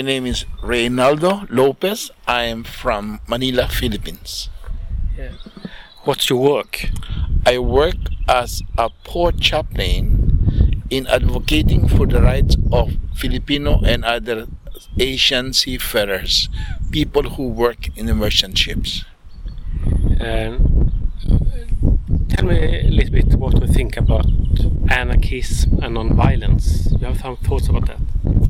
My name is Reynaldo Lopez. I am from Manila, Philippines. Yeah. What's your work? I work as a port chaplain in advocating for the rights of Filipino and other Asian seafarers, people who work in the merchant ships. Tell me a little bit what you think about anarchism and non-violence. You have some thoughts about that?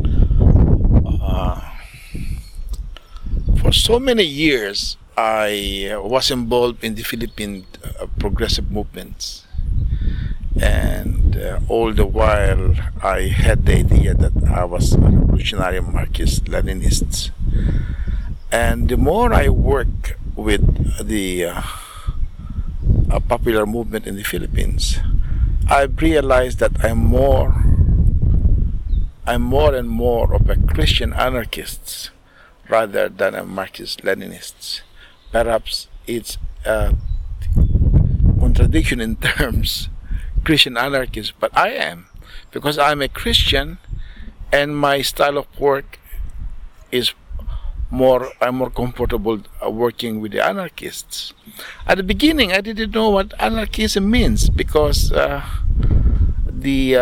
For so many years, I was involved in the Philippine progressive movements. And all the while, I had the idea that I was a revolutionary Marxist-Leninist. And the more I work with the popular movement in the Philippines, I've realized that I'm more and more of a Christian anarchist rather than a Marxist-Leninist. Perhaps it's a contradiction in terms, Christian anarchist, but I am, because I'm a Christian, and my style of work is I'm more comfortable working with the anarchists. At the beginning, I didn't know what anarchism means, because the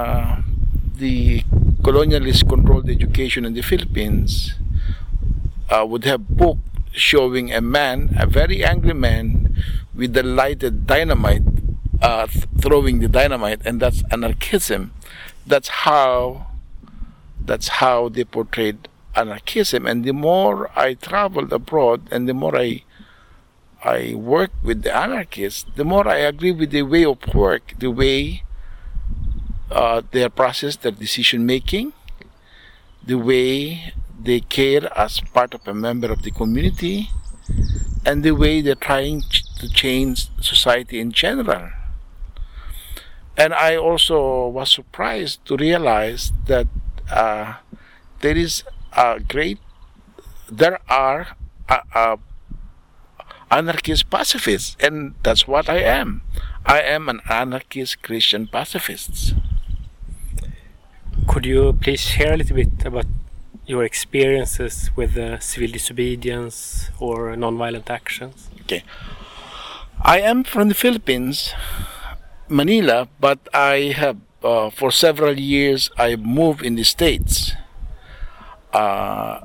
colonialist controlled education in the Philippines would have book showing a very angry man with the lighted dynamite, throwing the dynamite, and that's anarchism. That's how they portrayed anarchism. And the more I traveled abroad and the more I work with the anarchists, the more I agree with the way of work, the way they process their decision making, the way they care as part of a member of the community, and the way they're trying to change society in general. And I also was surprised to realize that there are anarchist pacifists, and that's what I am. I am an anarchist Christian pacifist. Could you please share a little bit about your experiences with civil disobedience or non-violent actions? Okay. I am from the Philippines, Manila, but I have, for several years, I moved in the States. As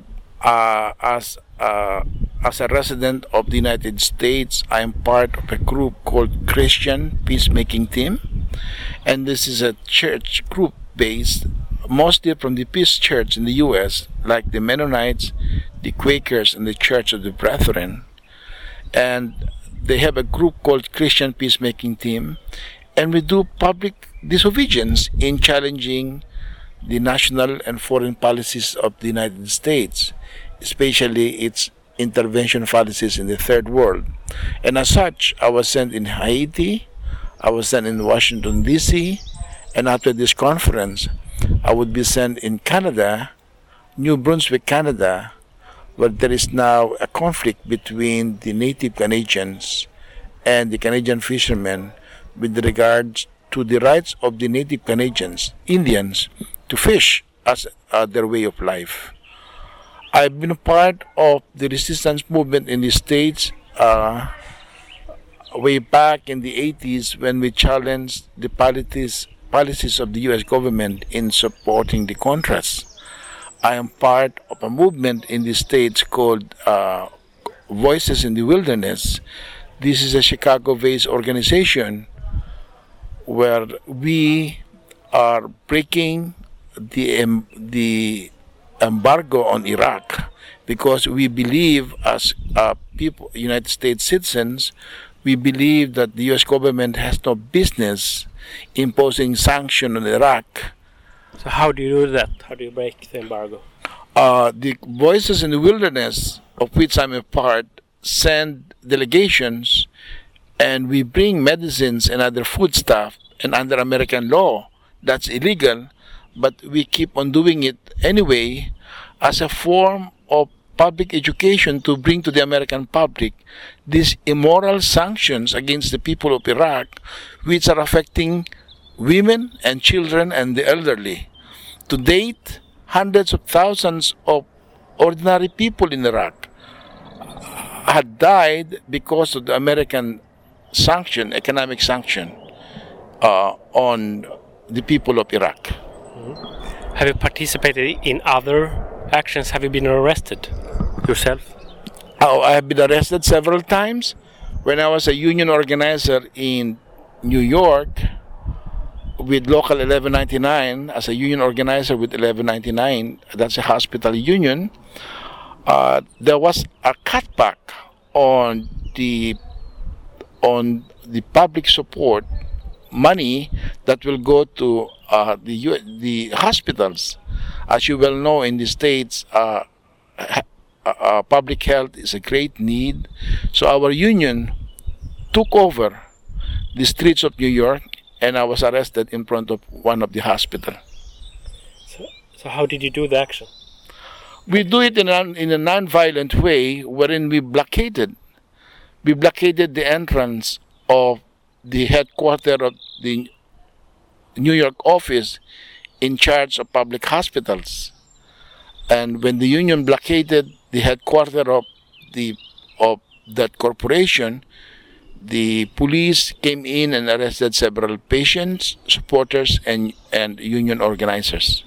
a resident of the United States, I am part of a group called Christian Peacemaking Team, and this is a church group based mostly from the Peace Church in the U.S., like the Mennonites, the Quakers, and the Church of the Brethren. And they have a group called Christian Peacemaking Team, and we do public disobedience in challenging the national and foreign policies of the United States, especially its intervention policies in the Third World. And as such, I was sent in Haiti, I was sent in Washington, D.C., and after this conference, I would be sent in Canada, New Brunswick, Canada, where there is now a conflict between the native Canadians and the Canadian fishermen with regards to the rights of the native Canadians, Indians, to fish as their way of life. I've been a part of the resistance movement in the States way back in the 80s when we challenged the policies of the U.S. government in supporting the Contras. I am part of a movement in the States called Voices in the Wilderness. This is a Chicago-based organization where we are breaking the embargo on Iraq because we believe, as people, United States citizens, we believe that the U.S. government has no business imposing sanctions on Iraq. So how do you do that? How do you break the embargo? The Voices in the Wilderness, of which I'm a part, send delegations, and we bring medicines and other foodstuff, and under American law, that's illegal, but we keep on doing it anyway as a form of public education to bring to the American public these immoral sanctions against the people of Iraq, which are affecting women and children and the elderly. To date, hundreds of thousands of ordinary people in Iraq had died because of the American sanction, economic sanction, on the people of Iraq. Have you participated in other actions? Have you been arrested yourself? Oh, I have been arrested several times. When I was a union organizer in New York with Local 1199, as a union organizer with 1199, that's a hospital union, there was a cutback on the public support money that will go to the hospitals. As you well know, in the States, public health is a great need. So our union took over the streets of New York, and I was arrested in front of one of the hospitals. So how did you do the action? We do it in a non-violent way, wherein we blockaded the entrance of the headquarters of the New York office in charge of public hospitals. And when the union blockaded the headquarters of that corporation, the police came in and arrested several patients, supporters, and union organizers.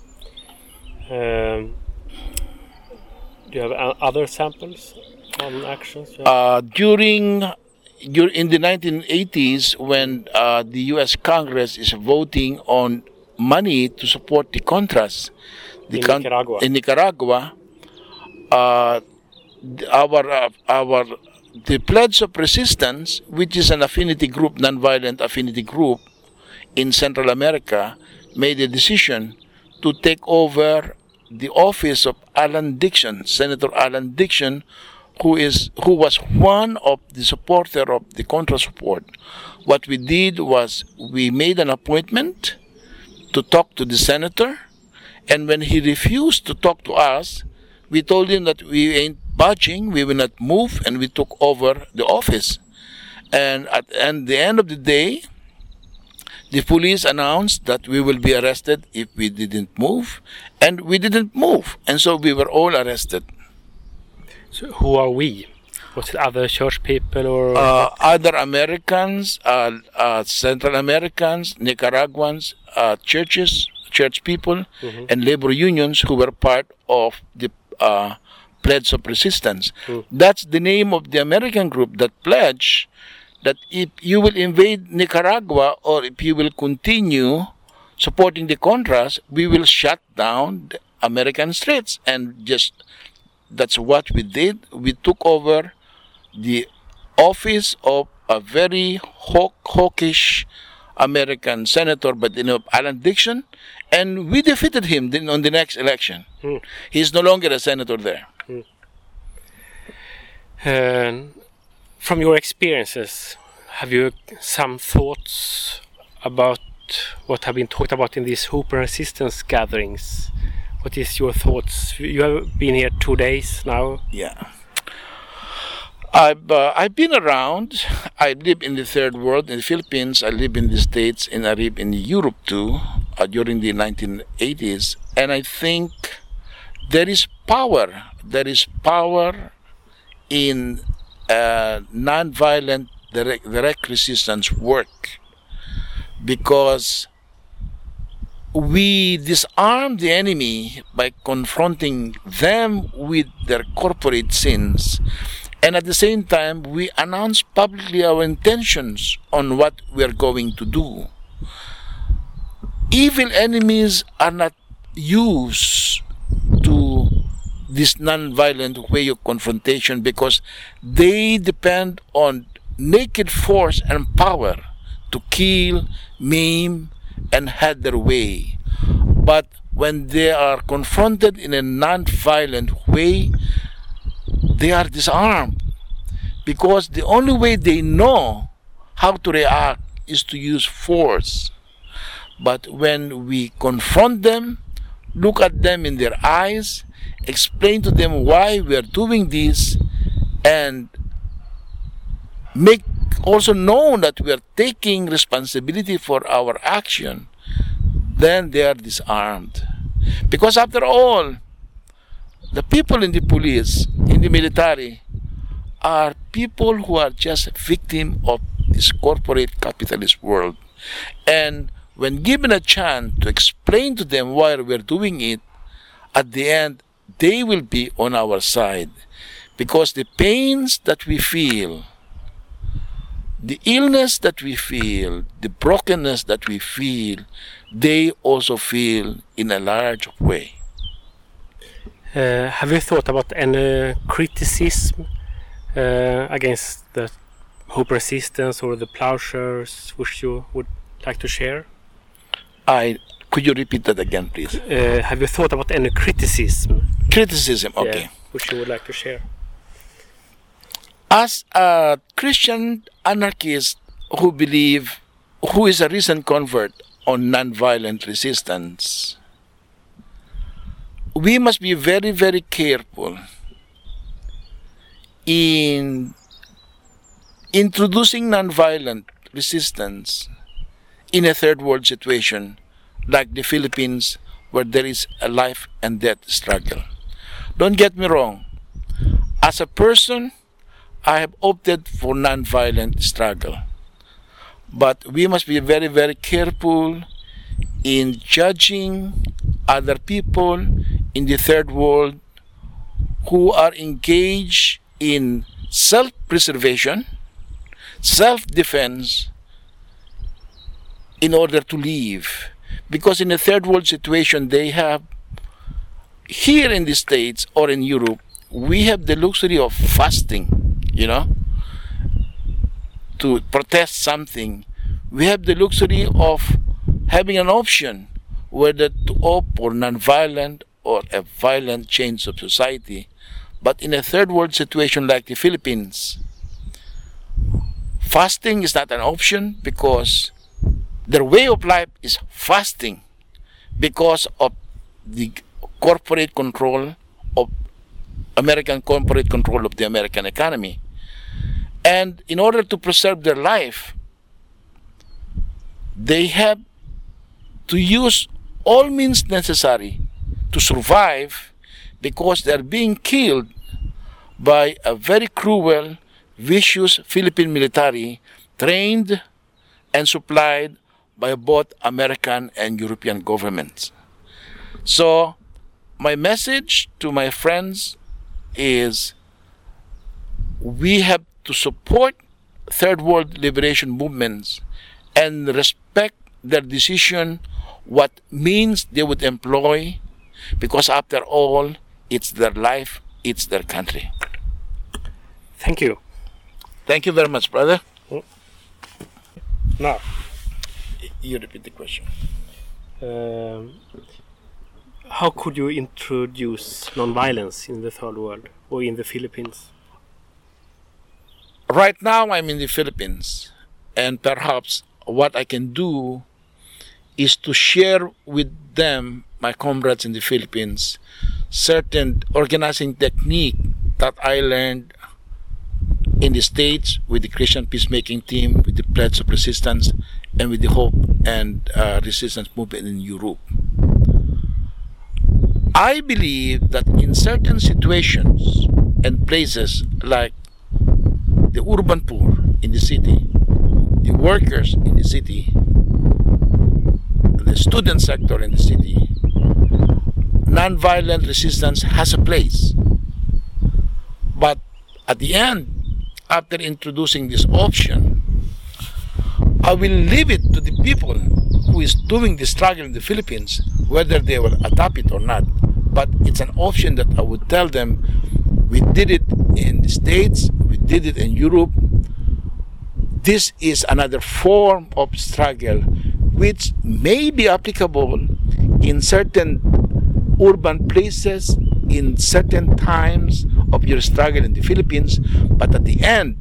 Do you have other samples on actions? In the 1980s, when the U.S. Congress is voting on money to support the Contras in Nicaragua, the Pledge of Resistance, which is an affinity group, nonviolent affinity group in Central America, made a decision to take over the office of Alan Dixon, Senator Alan Dixon, who was one of the supporters of the Contra support. What we did was we made an appointment to talk to the senator, and when he refused to talk to us, we told him that we ain't budging, we will not move, and we took over the office. And at the end of the day, the police announced that we will be arrested if we didn't move, and we didn't move, and so we were all arrested. So who are we? Was it other church people or other Americans, Central Americans, Nicaraguans, church people, and labor unions who were part of the Pledge of Resistance. That's the name of the American group that pledged that if you will invade Nicaragua or if you will continue supporting the Contras, we will shut down the American streets. And that's what we did. We took over the office of a very hawkish American senator by the name of Alan Dixon, and we defeated him on the next election. He's no longer a senator there. From your experiences, have you some thoughts about what have been talked about in these Hoop and Resistance gatherings? What is your thoughts? You have been here 2 days now. Yeah. I've been around. I live in the third world, in the Philippines. I live in the States, and I live in Europe too, during the 1980s. And I think there is power. There is power in non-violent direct resistance work, because we disarm the enemy by confronting them with their corporate sins, and at the same time we announce publicly our intentions on what we are going to do. Evil enemies are not used to this non-violent way of confrontation because they depend on naked force and power to kill, maim, and have their way. But when they are confronted in a non-violent way, they are disarmed, because the only way they know how to react is to use force. But when we confront them, look at them in their eyes, explain to them why we are doing this, and make also known that we are taking responsibility for our action, then they are disarmed. Because after all, the people in the police, in the military, are people who are just victim of this corporate capitalist world. And when given a chance to explain to them why we're doing it, at the end, they will be on our side. Because the pains that we feel, the illness that we feel, the brokenness that we feel, they also feel in a large way. Have you thought about any criticism against the Hope Resistance or the Plowshares, which you would like to share? Could you repeat that again, please? Have you thought about any criticism? Criticism, okay. Yeah, which you would like to share? As a Christian anarchist who is a recent convert on nonviolent resistance, we must be very, very careful in introducing nonviolent resistance in a third world situation like the Philippines, where there is a life and death struggle. Don't get me wrong. As a person, I have opted for nonviolent struggle. But we must be very, very careful in judging other people in the third world who are engaged in self-preservation, self-defense, in order to live. Because in a third world situation, they have, here in the States or in Europe, we have the luxury of fasting, to protest something. We have the luxury of having an option whether to opt for non-violent or a violent change of society. But in a third world situation like the Philippines, fasting is not an option because their way of life is fasting because of the corporate control of American corporate control of the American economy. And in order to preserve their life, they have to use all means necessary to survive because they are being killed by a very cruel, vicious Philippine military trained and supplied by both American and European governments. So, my message to my friends is we have to support third world liberation movements and respect their decision, what means they would employ, because after all, it's their life, it's their country. Thank you. Thank you very much, brother. Now, you repeat the question. How could you introduce non-violence in the third world or in the Philippines? Right now, I'm in the Philippines, and perhaps what I can do is to share with them, my comrades in the Philippines, certain organizing technique that I learned in the States with the Christian Peacemaking Team, with the Pledge of Resistance, and with the Hope and Resistance movement in Europe. I believe that in certain situations and places like the urban poor in the city, the workers in the city, the student sector in the city, nonviolent resistance has a place. But at the end, after introducing this option, I will leave it to the people who is doing the struggle in the Philippines, whether they will adopt it or not. But it's an option that I would tell them, we did it in the States, we did it in Europe. This is another form of struggle which may be applicable in certain urban places, in certain times of your struggle in the Philippines, but at the end,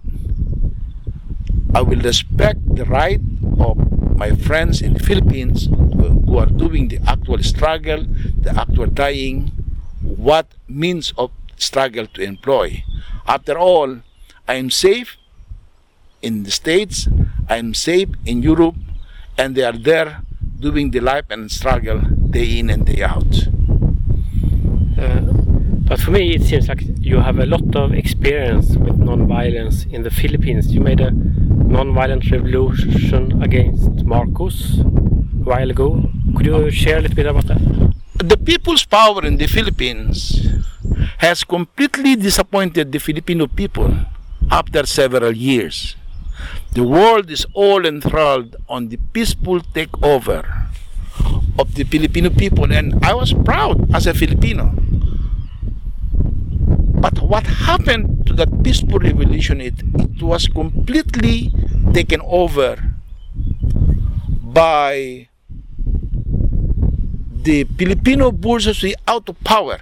I will respect the right of my friends in the Philippines who are doing the actual struggle, the actual dying, what means of struggle to employ. After all, I am safe in the States, I am safe in Europe, and they are there doing the life and struggle day in and day out. But for me, it seems like you have a lot of experience with non-violence in the Philippines. You made a non-violent revolution against Marcos a while ago. Could you share a little bit about that? The people's power in the Philippines has completely disappointed the Filipino people after several years. The world is all enthralled on the peaceful takeover of the Filipino people, and I was proud as a Filipino. But what happened to that peaceful revolution, it was completely taken over by the Filipino bourgeoisie out of power.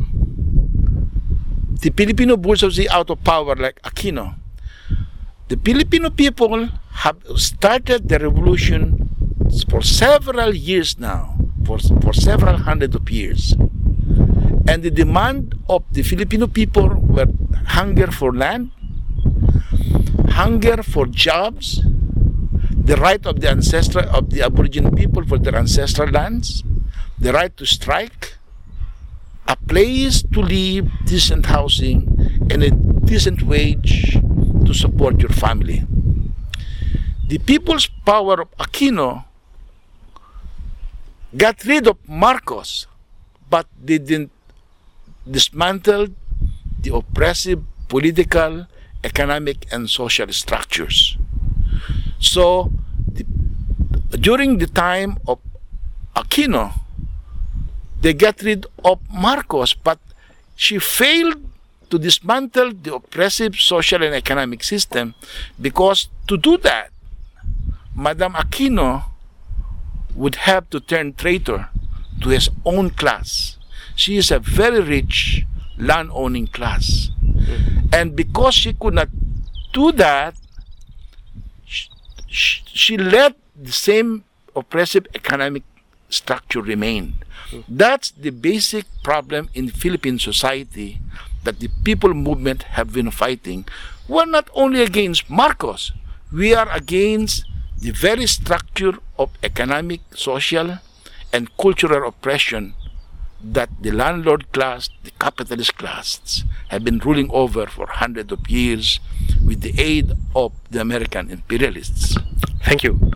The Filipino bourgeoisie out of power like Aquino. The Filipino people have started the revolution for several years now, for several hundreds of years. And the demand of the Filipino people were hunger for land, hunger for jobs, the right of the Aboriginal people for their ancestral lands, the right to strike, a place to live, decent housing, and a decent wage to support your family. The people's power of Aquino got rid of Marcos, but they didn't dismantle the oppressive political, economic, and social structures. So, during the time of Aquino, they got rid of Marcos, but she failed to dismantle the oppressive social and economic system, because to do that, Madam Aquino would have to turn traitor to his own class. She is a very rich land-owning class. And because she could not do that, she let the same oppressive economic structure remain. That's the basic problem in Philippine society that the people movement have been fighting. We're not only against Marcos, we are against the very structure of economic, social, and cultural oppression that the landlord class, the capitalist class, have been ruling over for hundreds of years with the aid of the American imperialists. Thank you.